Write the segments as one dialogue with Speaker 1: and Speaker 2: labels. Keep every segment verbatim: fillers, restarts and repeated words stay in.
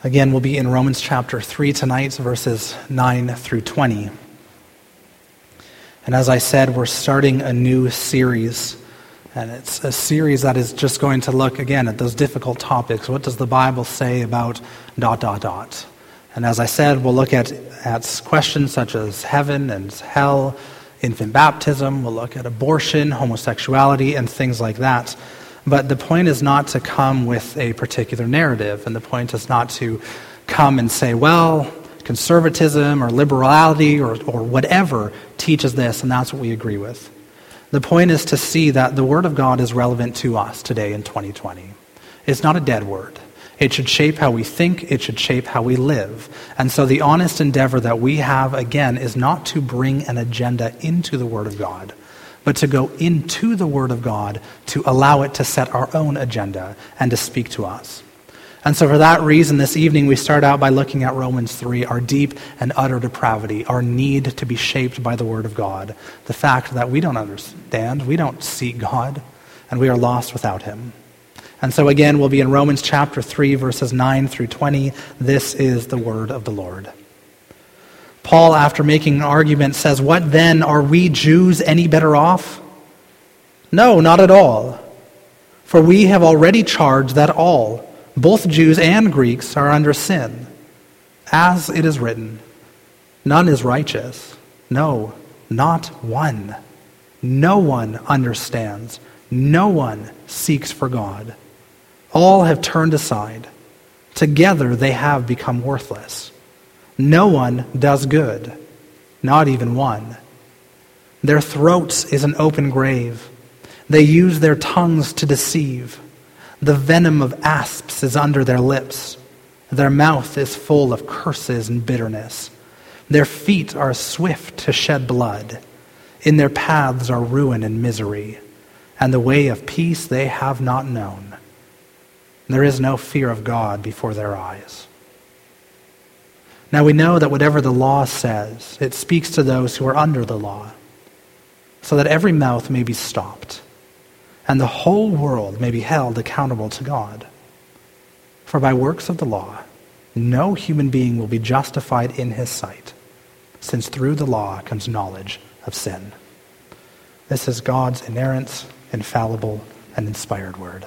Speaker 1: Again, we'll be in Romans chapter three tonight, verses nine through twenty. And as I said, we're starting a new series. And it's a series that is just going to look, again, at those difficult topics. What does the Bible say about dot, dot, dot? And as I said, we'll look at, at questions such as heaven and hell, infant baptism. We'll look at abortion, homosexuality, and things like that. But the point is not to come with a particular narrative. And the point is not to come and say, well, conservatism or liberality or, or whatever teaches this, and that's what we agree with. The point is to see that the Word of God is relevant to us today in twenty twenty. It's not a dead word. It should shape how we think. It should shape how we live. And so the honest endeavor that we have, again, is not to bring an agenda into the Word of God, but to go into the Word of God to allow it to set our own agenda and to speak to us. And so for that reason, this evening we start out by looking at Romans three, our deep and utter depravity, our need to be shaped by the Word of God, the fact that we don't understand, we don't seek God, and we are lost without Him. And so again, we'll be in Romans chapter three, verses nine through twenty. This is the word of the Lord. Paul, after making an argument, says, "What then, are we Jews any better off? No, not at all. For we have already charged that all, both Jews and Greeks, are under sin. As it is written, none is righteous. No, not one. No one understands. No one seeks for God. All have turned aside. Together they have become worthless. No one does good, not even one. Their throats is an open grave. They use their tongues to deceive. The venom of asps is under their lips. Their mouth is full of curses and bitterness. Their feet are swift to shed blood. In their paths are ruin and misery, and the way of peace they have not known. There is no fear of God before their eyes." Now we know that whatever the law says, it speaks to those who are under the law, so that every mouth may be stopped, and the whole world may be held accountable to God. For by works of the law, no human being will be justified in his sight, since through the law comes knowledge of sin. This is God's inerrant, infallible, and inspired word.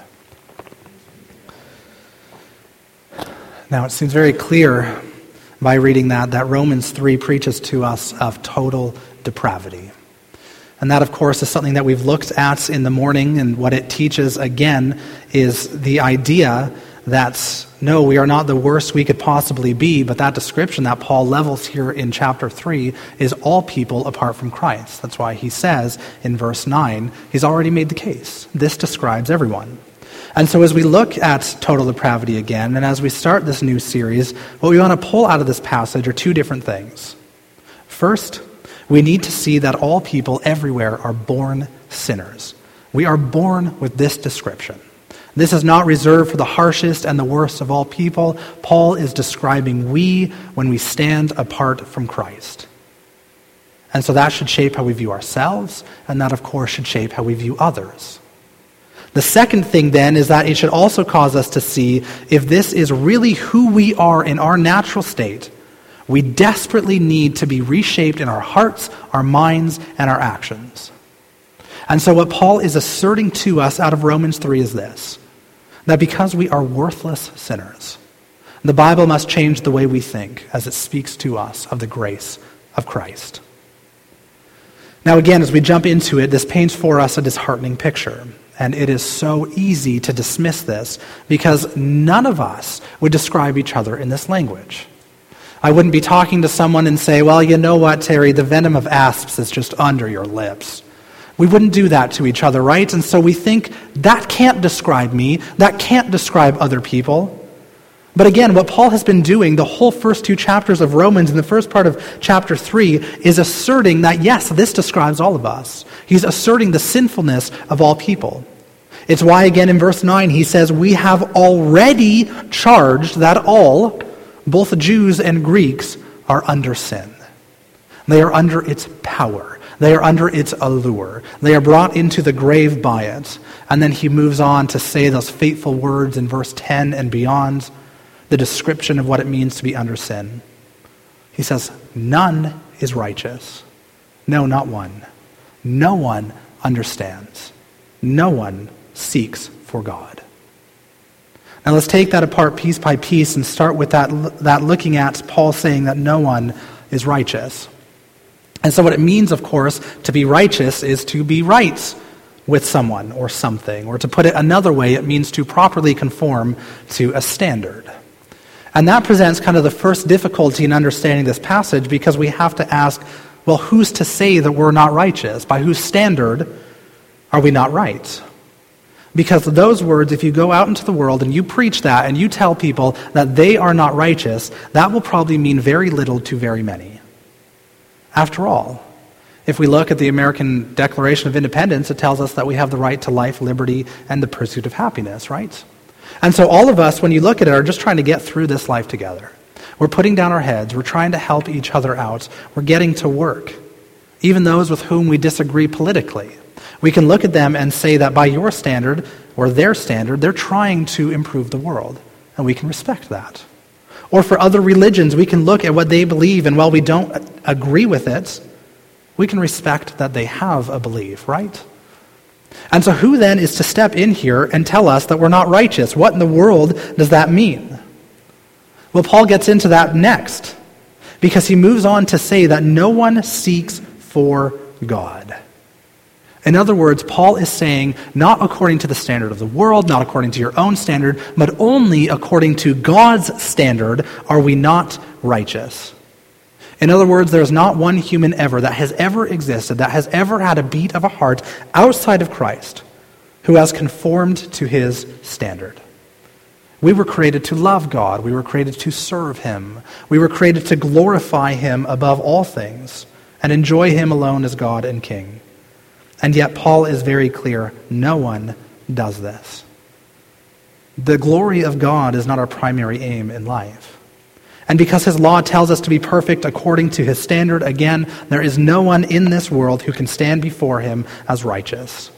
Speaker 1: Now it seems very clear by reading that, that Romans three preaches to us of total depravity. And that, of course, is something that we've looked at in the morning, and what it teaches, again, is the idea that, no, we are not the worst we could possibly be, but that description that Paul levels here in chapter three is all people apart from Christ. That's why he says in verse nine, he's already made the case. This describes everyone. And so as we look at total depravity again, and as we start this new series, what we want to pull out of this passage are two different things. First, we need to see that all people everywhere are born sinners. We are born with this description. This is not reserved for the harshest and the worst of all people. Paul is describing we when we stand apart from Christ. And so that should shape how we view ourselves, and that, of course, should shape how we view others. The second thing, then, is that it should also cause us to see if this is really who we are in our natural state. We desperately need to be reshaped in our hearts, our minds, and our actions. And so what Paul is asserting to us out of Romans three is this, that because we are worthless sinners, the Bible must change the way we think as it speaks to us of the grace of Christ. Now again, as we jump into it, this paints for us a disheartening picture. And it is so easy to dismiss this because none of us would describe each other in this language. I wouldn't be talking to someone and say, well, you know what, Terry, the venom of asps is just under your lips. We wouldn't do that to each other, right? And so we think, that can't describe me. That can't describe other people. But again, what Paul has been doing the whole first two chapters of Romans and the first part of chapter three is asserting that, yes, this describes all of us. He's asserting the sinfulness of all people. It's why, again, in verse nine, he says, we have already charged that all, both Jews and Greeks, are under sin. They are under its power. They are under its allure. They are brought into the grave by it. And then he moves on to say those fateful words in verse ten and beyond. the description of what it means to be under sin. He says, none is righteous. No, not one. No one understands. No one seeks for God. Now let's take that apart piece by piece and start with that, that looking at Paul saying that no one is righteous. And so what it means, of course, to be righteous is to be right with someone or something. Or to put it another way, it means to properly conform to a standard. And that presents kind of the first difficulty in understanding this passage, because we have to ask, well, who's to say that we're not righteous? By whose standard are we not right? Because those words, if you go out into the world and you preach that and you tell people that they are not righteous, that will probably mean very little to very many. After all, if we look at the American Declaration of Independence, it tells us that we have the right to life, liberty, and the pursuit of happiness, right? And so all of us, when you look at it, are just trying to get through this life together. We're putting down our heads. We're trying to help each other out. We're getting to work. Even those with whom we disagree politically. We can look at them and say that by your standard, or their standard, they're trying to improve the world. And we can respect that. Or for other religions, we can look at what they believe, and while we don't agree with it, we can respect that they have a belief, right? And so who then is to step in here and tell us that we're not righteous? What in the world does that mean? Well, Paul gets into that next, because he moves on to say that no one seeks for God. In other words, Paul is saying, not according to the standard of the world, not according to your own standard, but only according to God's standard are we not righteous. In other words, there is not one human ever that has ever existed, that has ever had a beat of a heart outside of Christ, who has conformed to his standard. We were created to love God. We were created to serve him. We were created to glorify him above all things and enjoy him alone as God and King. And yet Paul is very clear, no one does this. The glory of God is not our primary aim in life. And because his law tells us to be perfect according to his standard, again, there is no one in this world who can stand before him as righteous.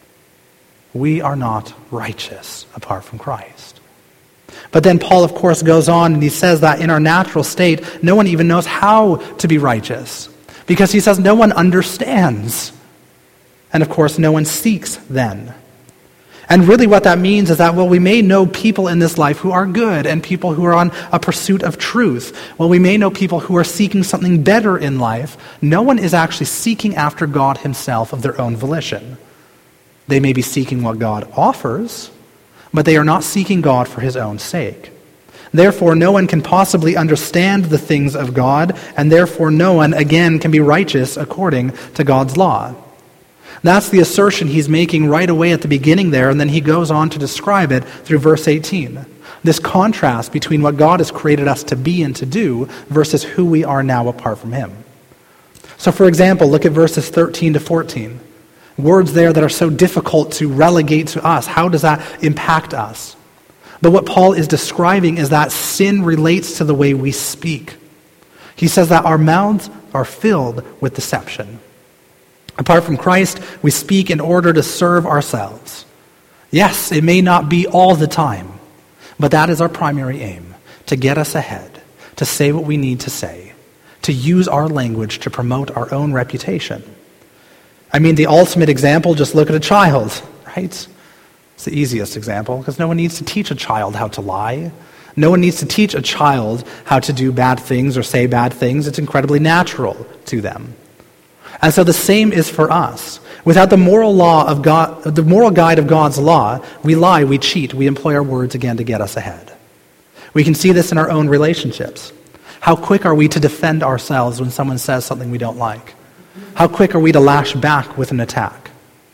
Speaker 1: We are not righteous apart from Christ. But then Paul, of course, goes on and he says that in our natural state, no one even knows how to be righteous. Because he says no one understands. And of course, no one seeks then. And really what that means is that, well, we may know people in this life who are good and people who are on a pursuit of truth. Well, we may know people who are seeking something better in life. No one is actually seeking after God himself of their own volition. They may be seeking what God offers, but they are not seeking God for his own sake. Therefore, no one can possibly understand the things of God, and therefore no one, again, can be righteous according to God's law. That's the assertion he's making right away at the beginning there, and then he goes on to describe it through verse eighteen. This contrast between what God has created us to be and to do versus who we are now apart from him. So for example, look at verses thirteen to fourteen. Words there that are so difficult to relegate to us. How does that impact us? But what Paul is describing is that sin relates to the way we speak. He says that our mouths are filled with deception. Apart from Christ, we speak in order to serve ourselves. Yes, it may not be all the time, but that is our primary aim, to get us ahead, to say what we need to say, to use our language to promote our own reputation. I mean, the ultimate example, just look at a child, right? It's the easiest example, because no one needs to teach a child how to lie. No one needs to teach a child how to do bad things or say bad things. It's incredibly natural to them. And so the same is for us. Without the moral law of God, the moral guide of God's law, we lie, we cheat, we employ our words again to get us ahead. We can see this in our own relationships. How quick are we to defend ourselves when someone says something we don't like? How quick are we to lash back with an attack?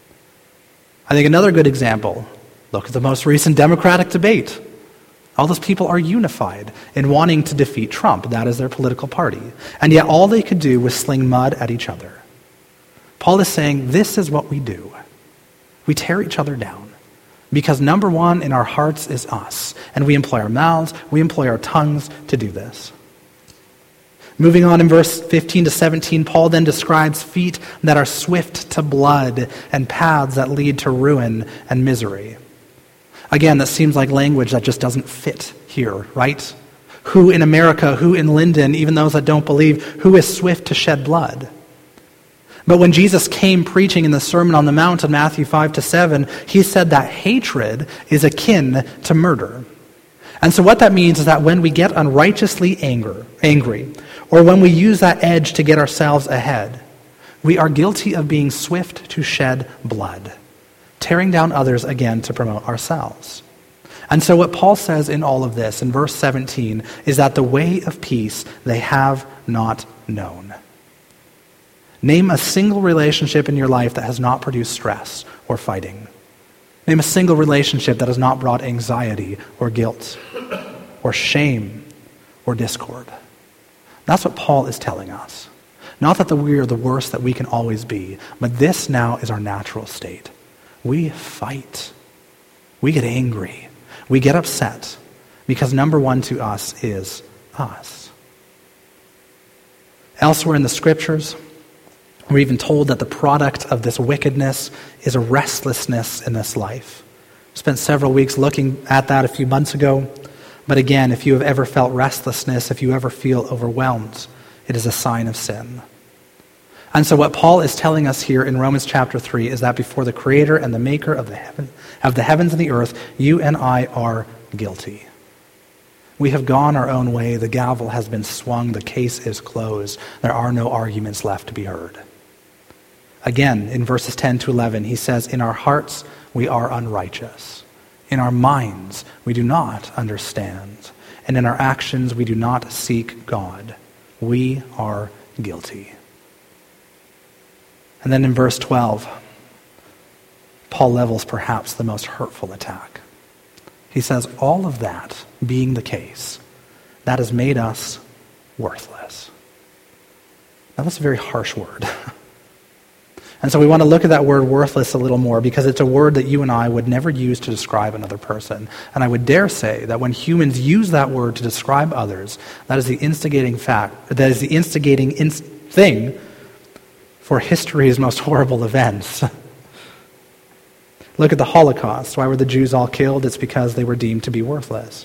Speaker 1: I think another good example, look at the most recent Democratic debate. All those people are unified in wanting to defeat Trump. That is their political party. And yet all they could do was sling mud at each other. Paul is saying this is what we do. We tear each other down. Because number one in our hearts is us. And we employ our mouths, we employ our tongues to do this. Moving on in verse fifteen to seventeen, Paul then describes feet that are swift to blood and paths that lead to ruin and misery. Again, that seems like language that just doesn't fit here, right? Who in America, who in Linden, even those that don't believe, who is swift to shed blood? But when Jesus came preaching in the Sermon on the Mount in Matthew five to seven, he said that hatred is akin to murder. And so what that means is that when we get unrighteously anger, angry, or when we use that edge to get ourselves ahead, we are guilty of being swift to shed blood, tearing down others again to promote ourselves. And so what Paul says in all of this, in verse seventeen, is that the way of peace they have not known. Name a single relationship in your life that has not produced stress or fighting. Name a single relationship that has not brought anxiety or guilt or shame or discord. That's what Paul is telling us. Not that we are the worst that we can always be, but this now is our natural state. We fight. We get angry. We get upset because number one to us is us. Elsewhere in the scriptures, we're even told that the product of this wickedness is a restlessness in this life. Spent several weeks looking at that a few months ago. But again, if you have ever felt restlessness, if you ever feel overwhelmed, it is a sign of sin. And so what Paul is telling us here in Romans chapter three is that before the Creator and the Maker of the heaven, of the heavens and the earth, you and I are guilty. We have gone our own way. The gavel has been swung. The case is closed. There are no arguments left to be heard. Again, in verses ten to eleven, he says, in our hearts we are unrighteous. In our minds we do not understand. And in our actions we do not seek God. We are guilty. And then in verse twelve, Paul levels perhaps the most hurtful attack. He says, all of that being the case, that has made us worthless. Now that's a very harsh word. And so we want to look at that word worthless a little more because it's a word that you and I would never use to describe another person. And I would dare say that when humans use that word to describe others, that is the instigating fact, that is the instigating inst- thing for history's most horrible events. Look at the Holocaust. Why were the Jews all killed? It's because they were deemed to be worthless.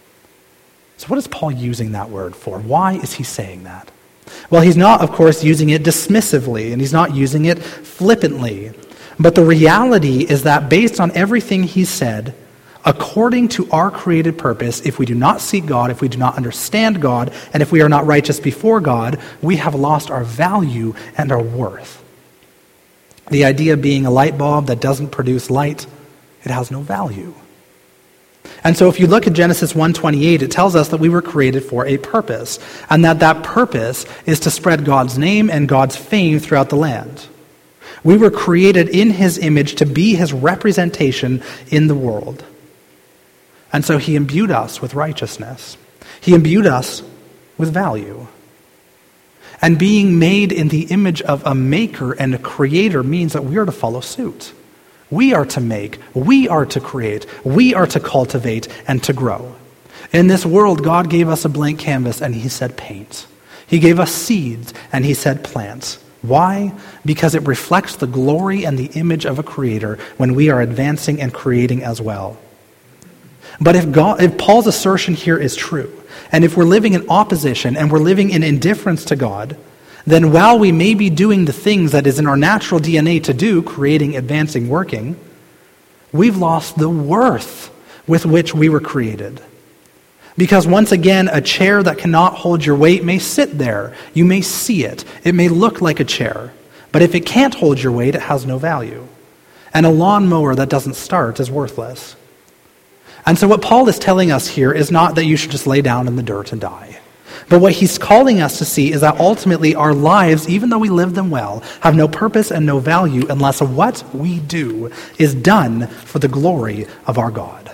Speaker 1: So what is Paul using that word for? Why is he saying that? Well, he's not, of course, using it dismissively, and he's not using it flippantly. But the reality is that based on everything he said, according to our created purpose, if we do not seek God, if we do not understand God, and if we are not righteous before God, we have lost our value and our worth. The idea of being a light bulb that doesn't produce light, it has no value. And so if you look at Genesis one twenty-eight, it tells us that we were created for a purpose, and that that purpose is to spread God's name and God's fame throughout the land. We were created in his image to be his representation in the world. And so he imbued us with righteousness. He imbued us with value. And being made in the image of a maker and a creator means that we are to follow suit. We are to make, we are to create, we are to cultivate and to grow. In this world, God gave us a blank canvas and he said paint. He gave us seeds and he said plant. Why? Because it reflects the glory and the image of a creator when we are advancing and creating as well. But if God, if Paul's assertion here is true, and if we're living in opposition and we're living in indifference to God, then while we may be doing the things that is in our natural D N A to do, creating, advancing, working, we've lost the worth with which we were created. Because once again, a chair that cannot hold your weight may sit there. You may see it. It may look like a chair. But if it can't hold your weight, it has no value. And a lawnmower that doesn't start is worthless. And so what Paul is telling us here is not that you should just lay down in the dirt and die. But what he's calling us to see is that ultimately our lives, even though we live them well, have no purpose and no value unless what we do is done for the glory of our God.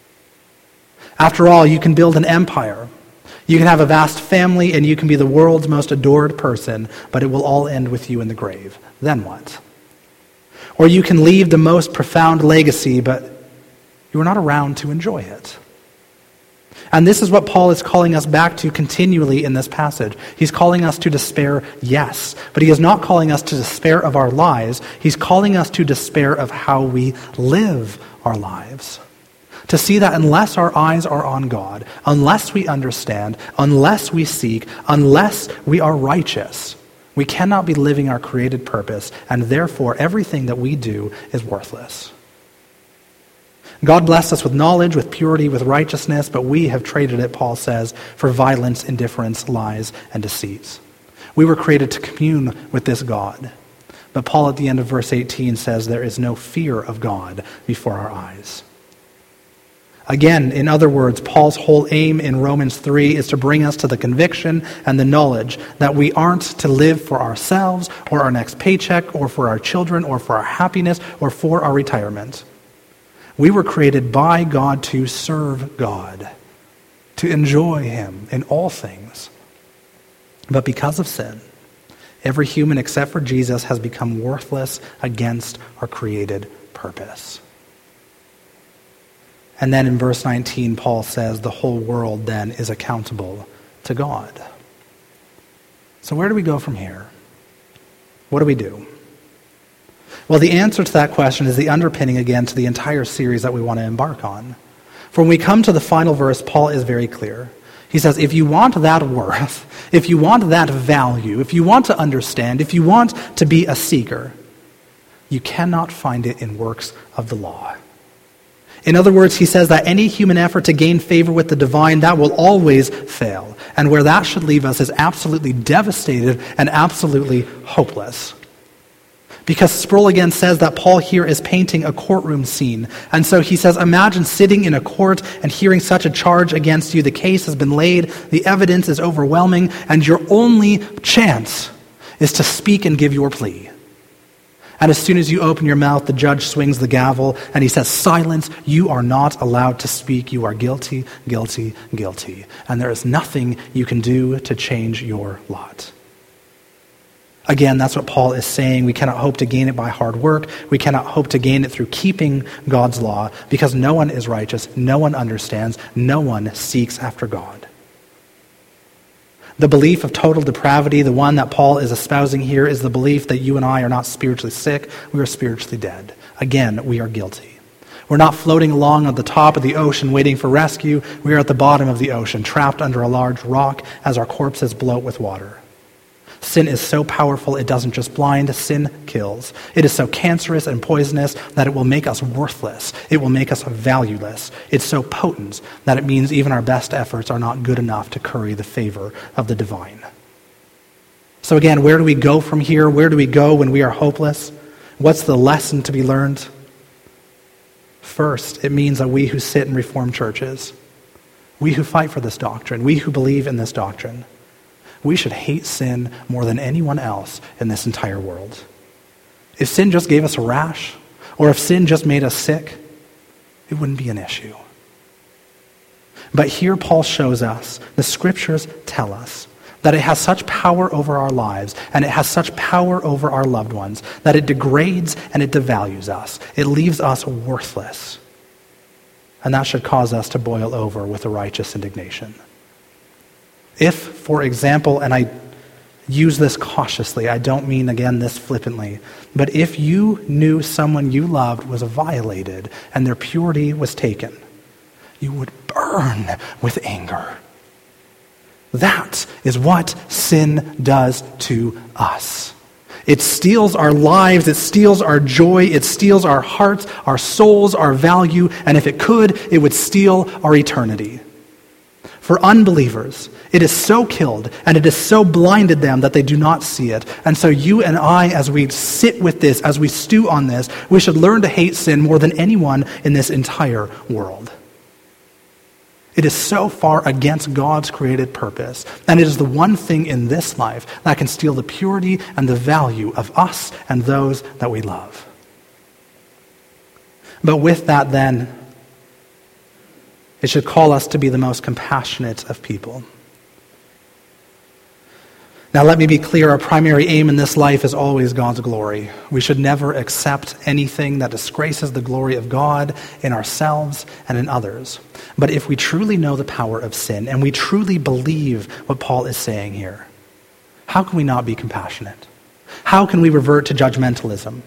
Speaker 1: After all, you can build an empire. You can have a vast family and you can be the world's most adored person, but it will all end with you in the grave. Then what? Or you can leave the most profound legacy, but you are not around to enjoy it. And this is what Paul is calling us back to continually in this passage. He's calling us to despair, yes, but he is not calling us to despair of our lives. He's calling us to despair of how we live our lives. To see that unless our eyes are on God, unless we understand, unless we seek, unless we are righteous, we cannot be living our created purpose, and therefore everything that we do is worthless. God blessed us with knowledge, with purity, with righteousness, but we have traded it, Paul says, for violence, indifference, lies, and deceits. We were created to commune with this God. But Paul at the end of verse eighteen says there is no fear of God before our eyes. Again, in other words, Paul's whole aim in Romans three is to bring us to the conviction and the knowledge that we aren't to live for ourselves or our next paycheck or for our children or for our happiness or for our retirement. We were created by God to serve God, to enjoy Him in all things. But because of sin, every human except for Jesus has become worthless against our created purpose. And then in verse nineteen, Paul says the whole world then is accountable to God. So where do we go from here? What do we do? Well, the answer to that question is the underpinning again to the entire series that we want to embark on. For when we come to the final verse, Paul is very clear. He says, if you want that worth, if you want that value, if you want to understand, if you want to be a seeker, you cannot find it in works of the law. In other words, he says that any human effort to gain favor with the divine, that will always fail. And where that should leave us is absolutely devastated and absolutely hopeless. Because Sproul again says that Paul here is painting a courtroom scene. And so he says, imagine sitting in a court and hearing such a charge against you. The case has been laid, the evidence is overwhelming, and your only chance is to speak and give your plea. And as soon as you open your mouth, the judge swings the gavel and he says, silence, you are not allowed to speak. You are guilty, guilty, guilty. And there is nothing you can do to change your lot. Again, that's what Paul is saying. We cannot hope to gain it by hard work. We cannot hope to gain it through keeping God's law because no one is righteous, no one understands, no one seeks after God. The belief of total depravity, the one that Paul is espousing here, is the belief that you and I are not spiritually sick, we are spiritually dead. Again, we are guilty. We're not floating along at the top of the ocean waiting for rescue. We are at the bottom of the ocean, trapped under a large rock as our corpses bloat with water. Sin is so powerful it doesn't just blind, sin kills. It is so cancerous and poisonous that it will make us worthless. It will make us valueless. It's so potent that it means even our best efforts are not good enough to curry the favor of the divine. So again, where do we go from here? Where do we go when we are hopeless? What's the lesson to be learned? First, it means that we who sit in Reformed churches, we who fight for this doctrine, we who believe in this doctrine, we should hate sin more than anyone else in this entire world. If sin just gave us a rash, or if sin just made us sick, it wouldn't be an issue. But here Paul shows us, the scriptures tell us, that it has such power over our lives, and it has such power over our loved ones, that it degrades and it devalues us. It leaves us worthless. And that should cause us to boil over with a righteous indignation. If, for example, and I use this cautiously, I don't mean, again, this flippantly, but if you knew someone you loved was violated and their purity was taken, you would burn with anger. That is what sin does to us. It steals our lives, it steals our joy, it steals our hearts, our souls, our value, and if it could, it would steal our eternity. For unbelievers, it is so killed and it has so blinded them that they do not see it. And so you and I, as we sit with this, as we stew on this, we should learn to hate sin more than anyone in this entire world. It is so far against God's created purpose, and it is the one thing in this life that can steal the purity and the value of us and those that we love. But with that then, it should call us to be the most compassionate of people. Now let me be clear, our primary aim in this life is always God's glory. We should never accept anything that disgraces the glory of God in ourselves and in others. But if we truly know the power of sin, and we truly believe what Paul is saying here, how can we not be compassionate? How can we revert to judgmentalism?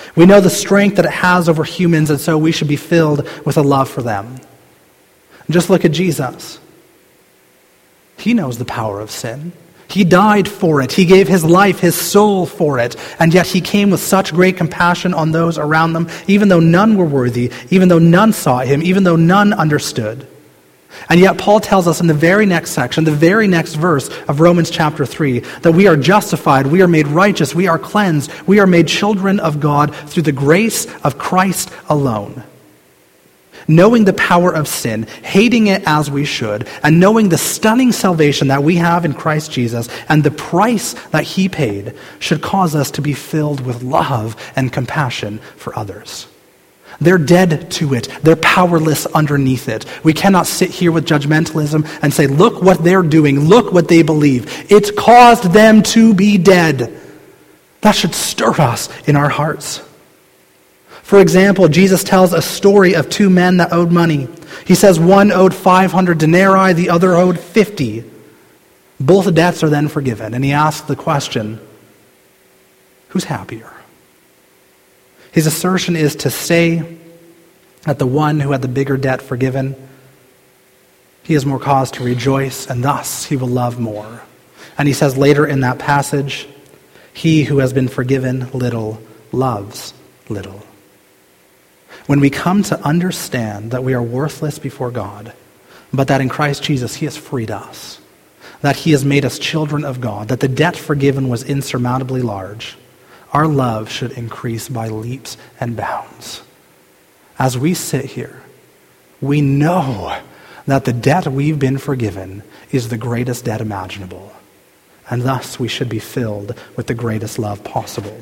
Speaker 1: We know the strength that it has over humans, and so we should be filled with a love for them. Just look at Jesus. He knows the power of sin. He died for it. He gave his life, his soul for it. And yet he came with such great compassion on those around them, even though none were worthy, even though none sought him, even though none understood. And yet Paul tells us in the very next section, the very next verse of Romans chapter three, that we are justified, we are made righteous, we are cleansed, we are made children of God through the grace of Christ alone. Knowing the power of sin, hating it as we should, and knowing the stunning salvation that we have in Christ Jesus and the price that he paid should cause us to be filled with love and compassion for others. They're dead to it. They're powerless underneath it. We cannot sit here with judgmentalism and say, look what they're doing. Look what they believe. It's caused them to be dead. That should stir us in our hearts. For example, Jesus tells a story of two men that owed money. He says one owed five hundred denarii, the other owed fifty. Both debts are then forgiven. And he asks the question, who's happier? His assertion is to say that the one who had the bigger debt forgiven, he has more cause to rejoice, and thus he will love more. And he says later in that passage, he who has been forgiven little loves little. When we come to understand that we are worthless before God, but that in Christ Jesus he has freed us, that he has made us children of God, that the debt forgiven was insurmountably large, our love should increase by leaps and bounds. As we sit here, we know that the debt we've been forgiven is the greatest debt imaginable, and thus we should be filled with the greatest love possible.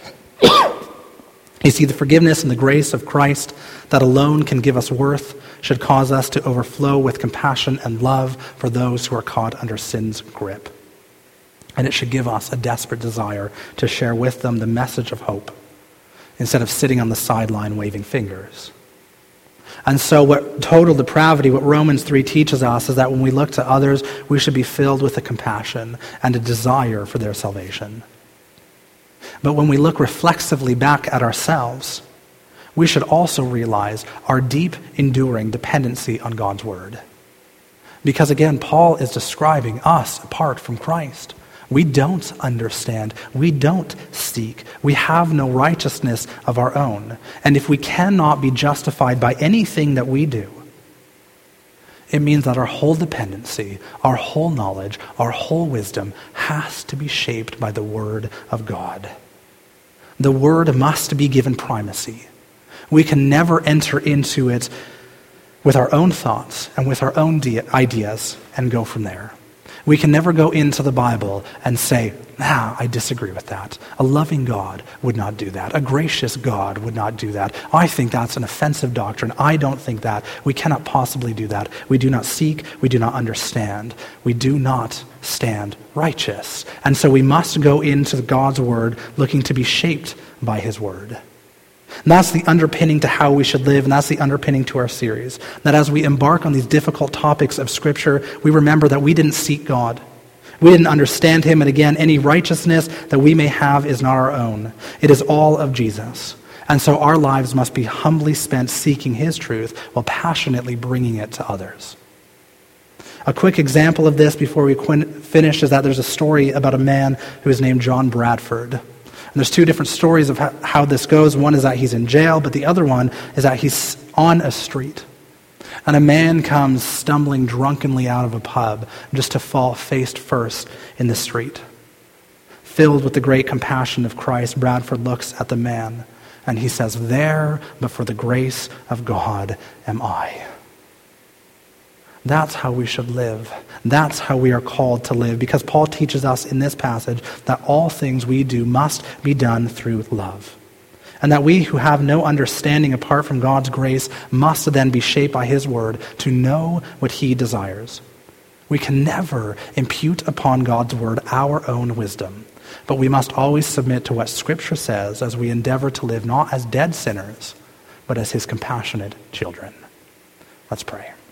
Speaker 1: You see, the forgiveness and the grace of Christ that alone can give us worth should cause us to overflow with compassion and love for those who are caught under sin's grip. And it should give us a desperate desire to share with them the message of hope instead of sitting on the sideline waving fingers. And so what total depravity, what Romans three teaches us, is that when we look to others, we should be filled with a compassion and a desire for their salvation. But when we look reflexively back at ourselves, we should also realize our deep, enduring dependency on God's word. Because again, Paul is describing us apart from Christ. We don't understand. We don't seek. We have no righteousness of our own. And if we cannot be justified by anything that we do, it means that our whole dependency, our whole knowledge, our whole wisdom has to be shaped by the word of God. The word must be given primacy. We can never enter into it with our own thoughts and with our own de- ideas and go from there. We can never go into the Bible and say, nah, I disagree with that. A loving God would not do that. A gracious God would not do that. I think that's an offensive doctrine. I don't think that. We cannot possibly do that. We do not seek. We do not understand. We do not stand righteous. And so we must go into God's word looking to be shaped by his word. And that's the underpinning to how we should live, and that's the underpinning to our series. That as we embark on these difficult topics of Scripture, we remember that we didn't seek God. We didn't understand him, and again, any righteousness that we may have is not our own. It is all of Jesus. And so our lives must be humbly spent seeking his truth while passionately bringing it to others. A quick example of this before we finish is that there's a story about a man who is named John Bradford. And there's two different stories of how, how this goes. One is that he's in jail, but the other one is that he's on a street. And a man comes stumbling drunkenly out of a pub just to fall face first in the street. Filled with the great compassion of Christ, Bradford looks at the man and he says, "There, but for the grace of God am I." That's how we should live. That's how we are called to live, because Paul teaches us in this passage that all things we do must be done through love. And that we who have no understanding apart from God's grace must then be shaped by his word to know what he desires. We can never impute upon God's word our own wisdom, but we must always submit to what Scripture says as we endeavor to live not as dead sinners, but as his compassionate children. Let's pray.